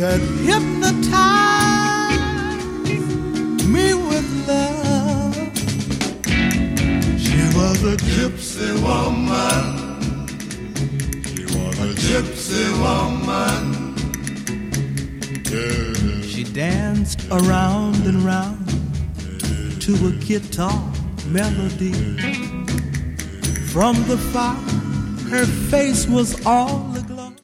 that hypnotized me with love. She was a gypsy woman. She was a gypsy woman. Yeah. She danced around and round to a guitar melody. From the fire, her face was all